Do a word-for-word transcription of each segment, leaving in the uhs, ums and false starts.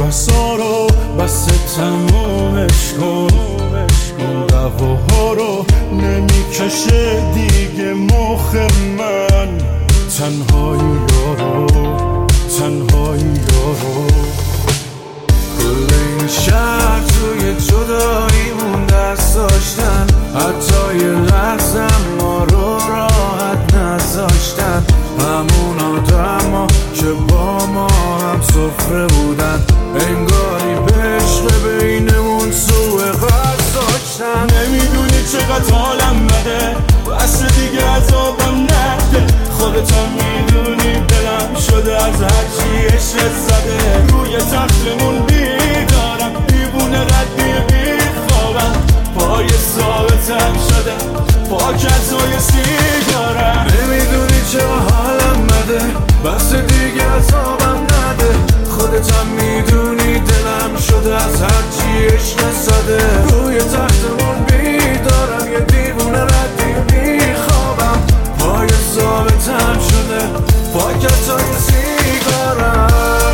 بحثا رو بس تمومش کن، اون دعواها رو نمیکشه دیگه مخ من. تنهایی یارو، تنهایی یارو. کل این شهر توی جداییمون دست داشتن، حتی یه لحظه ما رو راحت نذاشتن. همون آدما که با ما هم سفره بودن، انگاری به عشق بینمون سوء قصد داشتن. نمیدونی چقدر حالم بده، بس دیگه عذابم نده. خودت هم میدونی دلم شده از هرچی عشق زده. روی تختمون بیدارم، دیوونه ردی بیخوابم. پای ثابتم شده پاکتای سیگارم. نمیدونی چه حالم بده، بس دیگه عذابم نده. خودت هم میدونی دلم شده از هرچی عشق زده. روی تختمون بیدارم، یه دیوونه ردی بیخوابم. پای ثابتم شده پاکتای سیگارم.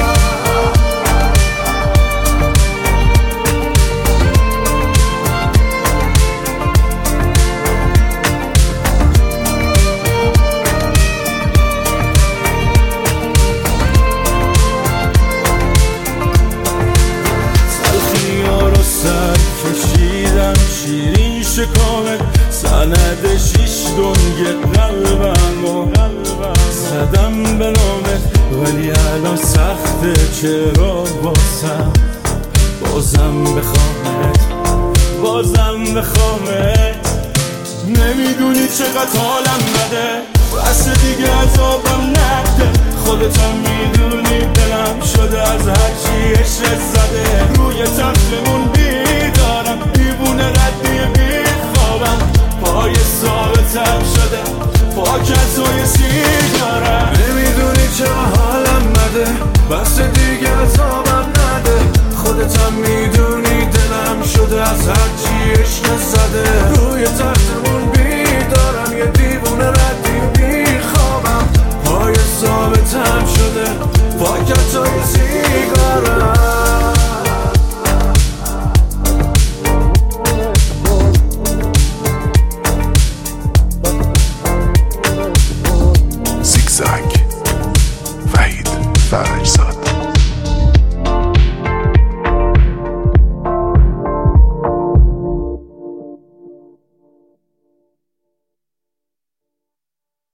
شیرین شکامت سند شیش دنگ قلبم زدم به نامت، ولی الان سخته چرا بازم بازم بخوامت، بازم بخوامت. نمیدونی چقدر حالم بده، بس دیگه عذابم نده. خودت هم میدونی دلم شده از هرچی عشق زده. روی تختمون بیدارم، دیوونه ردی بیخوابم. پای ثابتم شده پاکتای سیگارم. نمیدونی چه حالم بده، بس دیگه عذابم نده. خودت هم میدونی دلم شده از هرچی عشق زده. روی